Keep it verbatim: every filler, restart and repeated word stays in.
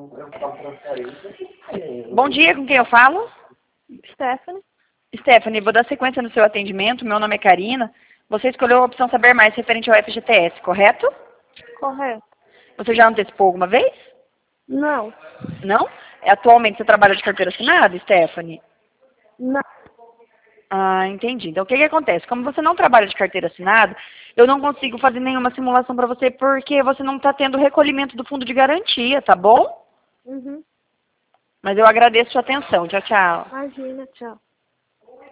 Bom dia, com quem eu falo? Stephanie. Stephanie, vou dar sequência no seu atendimento. Meu nome é Karina. Você escolheu a opção Saber Mais referente ao F G T S, correto? Correto. Você já antecipou alguma vez? Não. Não? Atualmente você trabalha de carteira assinada, Stephanie? Não. Ah, entendi. Então, o que que acontece? Como você não trabalha de carteira assinada, eu não consigo fazer nenhuma simulação para você porque você não está tendo recolhimento do fundo de garantia, tá bom? Uhum. Mas eu agradeço a sua atenção. Tchau, tchau. Imagina, tchau.